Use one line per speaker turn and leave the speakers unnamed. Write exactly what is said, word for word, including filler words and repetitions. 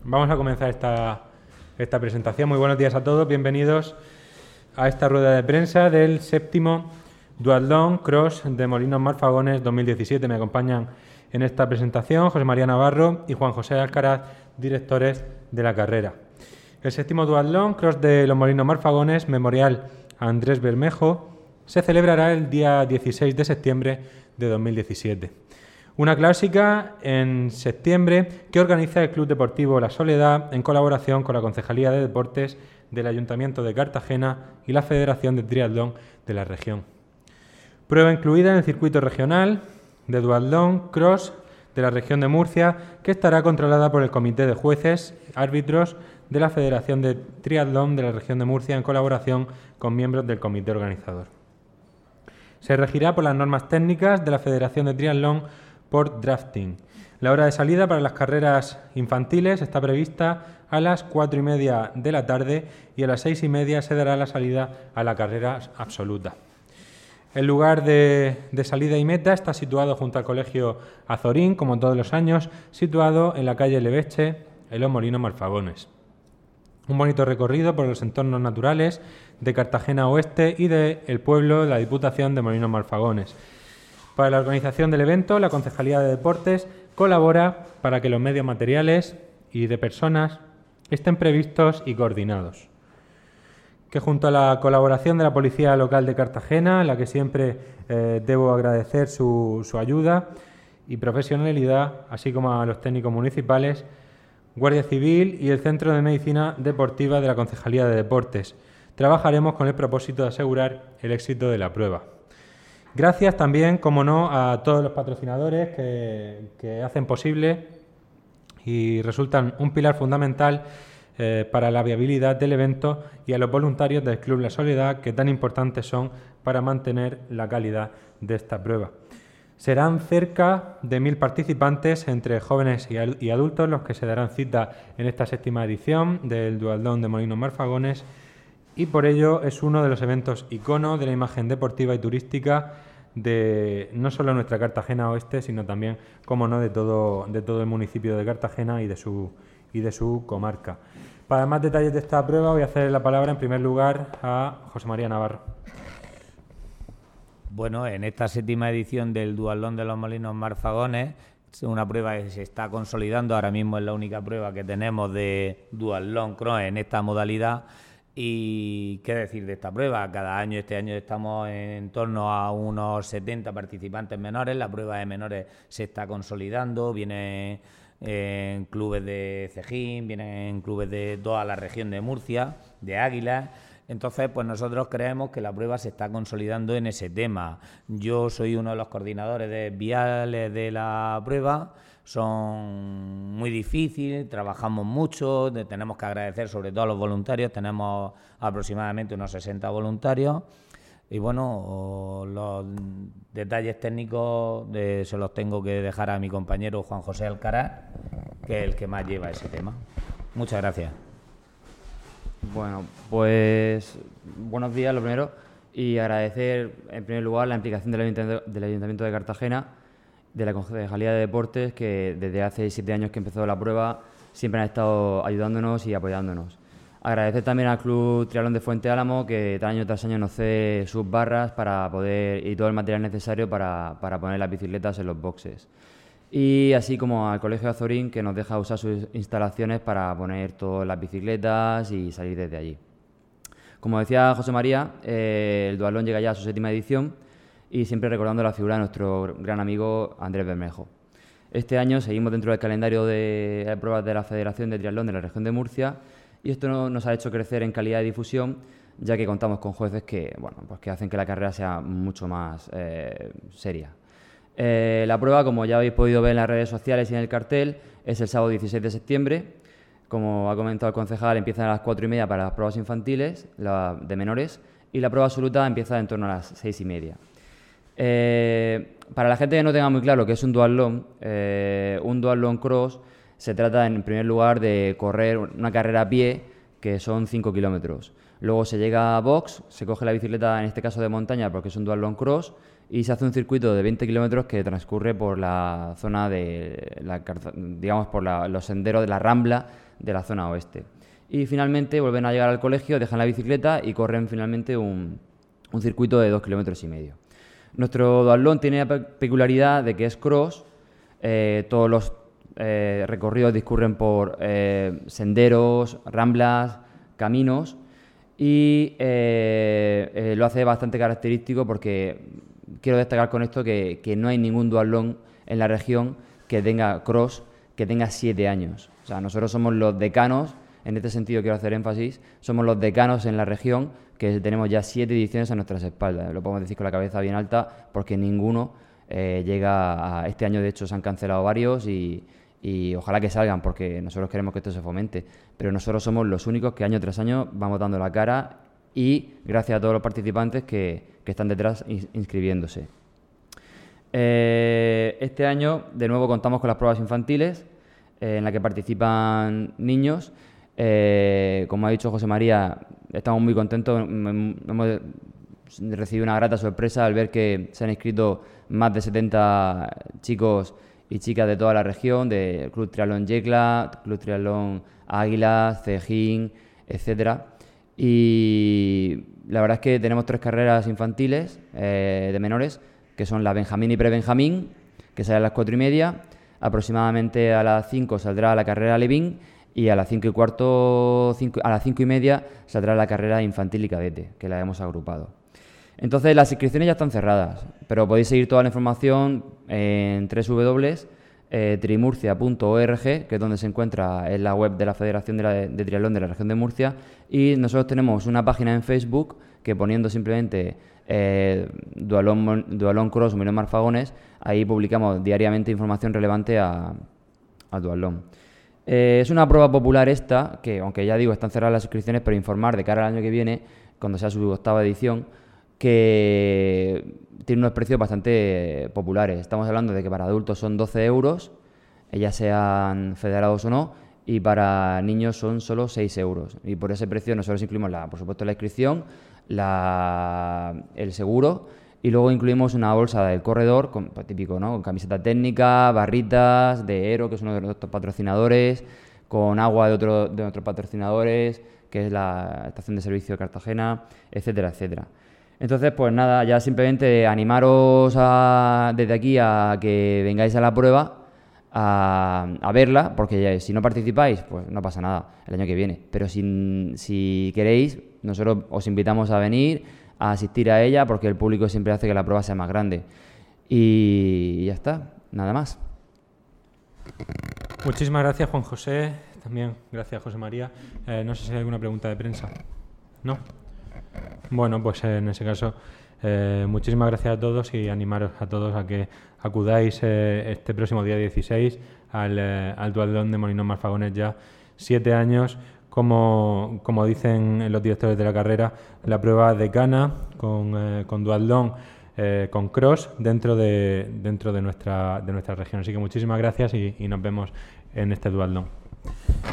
Vamos a comenzar esta, esta presentación. Muy buenos días a todos, bienvenidos a esta rueda de prensa del séptimo Duatlón Cross de Molinos Marfagones dos mil diecisiete. Me acompañan en esta presentación José María Navarro y Juan José Alcaraz, directores de la carrera. El séptimo Duatlón Cross de los Molinos Marfagones, memorial a Andrés Bermejo, se celebrará el día dieciséis de septiembre de dos mil diecisiete. Una clásica en septiembre que organiza el Club Deportivo La Soledad en colaboración con la Concejalía de Deportes del Ayuntamiento de Cartagena y la Federación de Triatlón de la región. Prueba incluida en el circuito regional de Duatlón Cross de la región de Murcia, que estará controlada por el Comité de Jueces Árbitros de la Federación de Triatlón de la región de Murcia en colaboración con miembros del comité organizador. Se regirá por las normas técnicas de la Federación de Triatlón por drafting. La hora de salida para las carreras infantiles está prevista a las cuatro y media de la tarde y a las seis y media se dará la salida a la carrera absoluta. El lugar de, de salida y meta está situado junto al Colegio Azorín, como todos los años, situado en la calle Leveche, en los Molinos Marfagones. Un bonito recorrido por los entornos naturales de Cartagena Oeste y del pueblo de la Diputación de Molinos Marfagones. Para la organización del evento, la Concejalía de Deportes colabora para que los medios materiales y de personas estén previstos y coordinados. Que junto a la colaboración de la Policía Local de Cartagena, a la que siempre eh, debo agradecer su, su ayuda y profesionalidad, así como a los técnicos municipales, Guardia Civil y el Centro de Medicina Deportiva de la Concejalía de Deportes, trabajaremos con el propósito de asegurar el éxito de la prueba. Gracias también, como no, a todos los patrocinadores que, que hacen posible y resultan un pilar fundamental eh, para la viabilidad del evento, y a los voluntarios del Club La Soledad, que tan importantes son para mantener la calidad de esta prueba. Serán cerca de mil participantes, entre jóvenes y adultos, los que se darán cita en esta séptima edición del Duatlón de Molinos Marfagones, y por ello es uno de los eventos icono de la imagen deportiva y turística de no solo nuestra Cartagena Oeste, sino también, como no, de todo, de todo el municipio de Cartagena y de su, y de su comarca. Para más detalles de esta prueba voy a hacer la palabra en primer lugar a José María Navarro.
Bueno, en esta séptima edición del Duatlón de los Molinos Marfagones, es una prueba que se está consolidando, ahora mismo es la única prueba que tenemos de Duatlón Cross en esta modalidad. Y qué decir de esta prueba, cada año, este año estamos en torno a unos setenta participantes menores, la prueba de menores se está consolidando, viene en clubes de Cejín, vienen en clubes de toda la región de Murcia, de Águilas. Entonces, pues nosotros creemos que la prueba se está consolidando en ese tema. Yo soy uno de los coordinadores de viales de la prueba. Son muy difíciles, trabajamos mucho, tenemos que agradecer sobre todo a los voluntarios, tenemos aproximadamente unos sesenta voluntarios y bueno, los detalles técnicos de, se los tengo que dejar a mi compañero Juan José Alcaraz, que es el que más lleva ese tema. Muchas gracias.
Bueno, pues buenos días, lo primero, y agradecer en primer lugar la implicación del Ayuntamiento, del Ayuntamiento de Cartagena, de la Concejalía de Deportes, que desde hace siete años que empezó la prueba siempre han estado ayudándonos y apoyándonos. Agradecer también al Club Triatlón de Fuente Álamo, que año tras año nos cede sus barras para poder y todo el material necesario para, para poner las bicicletas en los boxes. Y así como al Colegio Azorín, que nos deja usar sus instalaciones para poner todas las bicicletas y salir desde allí. Como decía José María, eh, el Duatlón llega ya a su séptima edición, y siempre recordando la figura de nuestro gran amigo Andrés Bermejo. Este año seguimos dentro del calendario de pruebas de la Federación de Triatlón de la región de Murcia, y esto nos ha hecho crecer en calidad de difusión, ya que contamos con jueces que, bueno, pues que hacen que la carrera sea mucho más eh, seria. Eh, la prueba, como ya habéis podido ver en las redes sociales y en el cartel, es el sábado dieciséis de septiembre. Como ha comentado el concejal, empiezan a las cuatro y media para las pruebas infantiles, la de menores, y la prueba absoluta empieza en torno a las seis y media. Eh, para la gente que no tenga muy claro qué es un duatlón, eh, un duatlón cross se trata en primer lugar de correr una carrera a pie, que son cinco kilómetros. Luego se llega a box, se coge la bicicleta, en este caso de montaña, porque es un duatlón cross, y se hace un circuito de veinte kilómetros que transcurre por la zona de, la, digamos, por la, los senderos de la Rambla de la zona oeste. Y finalmente vuelven a llegar al colegio, dejan la bicicleta y corren finalmente un, un circuito de dos kilómetros y medio. Nuestro duatlón tiene la peculiaridad de que es cross, eh, todos los eh, recorridos discurren por eh, senderos, ramblas, caminos, y eh, eh, lo hace bastante característico porque quiero destacar con esto que, que no hay ningún duatlón en la región que tenga cross, que tenga siete años. O sea, nosotros somos los decanos, en este sentido quiero hacer énfasis, somos los decanos en la región que tenemos ya siete ediciones a nuestras espaldas. Lo podemos decir con la cabeza bien alta porque ninguno eh, llega a... Este año, de hecho, se han cancelado varios y, y ojalá que salgan porque nosotros queremos que esto se fomente. Pero nosotros somos los únicos que año tras año vamos dando la cara y gracias a todos los participantes que, que están detrás inscribiéndose. Eh, este año, de nuevo, contamos con las pruebas infantiles eh, en las que participan niños. Eh, como ha dicho José María, estamos muy contentos. Hemos recibido una grata sorpresa al ver que se han inscrito más de setenta chicos y chicas de toda la región, del Club Triatlón Yecla, Club Triatlón Águilas, Cejín, etcétera. Y la verdad es que tenemos tres carreras infantiles eh, de menores, que son la Benjamín y Pre-Benjamín, que sale a las cuatro y media. Aproximadamente a las cinco saldrá la carrera Levín y a las cinco y cuarto, cinco, a las cinco y media saldrá la carrera infantil y cadete, que la hemos agrupado. Entonces las inscripciones ya están cerradas, pero podéis seguir toda la información en doble u doble u doble u punto trimurcia punto org, que es donde se encuentra en la web de la Federación de, la, de Triatlón de la Región de Murcia, y nosotros tenemos una página en Facebook que poniendo simplemente eh, Duatlón, Duatlón Cross Molino Marfagones, ahí publicamos diariamente información relevante a, a Duatlón. Eh, es una prueba popular esta, que aunque ya digo están cerradas las inscripciones, pero informar de cara al año que viene, cuando sea su octava edición, que tiene unos precios bastante populares. Estamos hablando de que para adultos son doce euros, ya sean federados o no, y para niños son solo seis euros. Y por ese precio nosotros incluimos, la, por supuesto, la inscripción, la, el seguro, y luego incluimos una bolsa del corredor, con, pues, típico, ¿no? Con camiseta técnica, barritas de Aero, que es uno de nuestros patrocinadores, con agua de otro de nuestros patrocinadores, que es la Estación de Servicio de Cartagena, etcétera, etcétera. Entonces, pues nada, ya simplemente animaros a, desde aquí a que vengáis a la prueba, a, a verla, porque ya, si no participáis, pues no pasa nada el año que viene. Pero si, si queréis, nosotros os invitamos a venir, a asistir a ella, porque el público siempre hace que la prueba sea más grande. Y ya está, nada más.
Muchísimas gracias, Juan José. También gracias, José María. Eh, no sé si hay alguna pregunta de prensa. ¿No? Bueno, pues eh, en ese caso, eh, muchísimas gracias a todos y animaros a todos a que acudáis eh, este próximo día dieciséis al, eh, al Duatlón de Molinos Marfagones, ya siete años. Como, como dicen los directores de la carrera, la prueba decana con, eh, con duatlón, eh, con cross dentro de dentro de nuestra de nuestra región. Así que muchísimas gracias y, y nos vemos en este duatlón.